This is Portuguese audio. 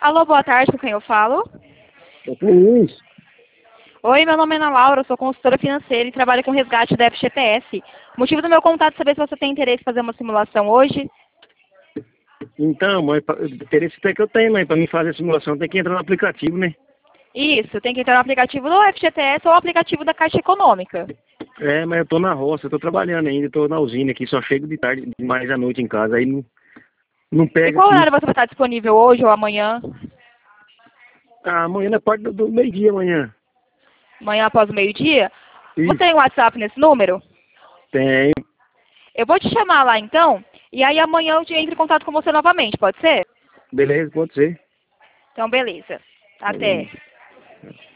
Alô, boa tarde, com quem eu falo? Tô com Luiz. Oi, meu nome é Ana Laura, eu sou consultora financeira e trabalho com resgate da FGTS. O motivo do meu contato é saber se você tem interesse em fazer uma simulação hoje. Então, mãe, interesse até que eu tenho, mãe. Pra mim fazer a simulação tem que entrar no aplicativo, né? Isso, tem que entrar no aplicativo do FGTS ou o aplicativo da Caixa Econômica. É, mas eu tô na roça, eu tô trabalhando ainda, tô na usina aqui, só chego de tarde, mais à noite em casa, aí não E pega qual aqui. horário você vai estar disponível hoje ou amanhã? Ah, amanhã na parte do meio-dia amanhã. Amanhã após o meio-dia? Você Isso, tem WhatsApp nesse número? tenho. Eu vou te chamar lá então, e aí amanhã eu entro em contato com você novamente, pode ser? Beleza, pode ser. Então, beleza. Até. Beleza.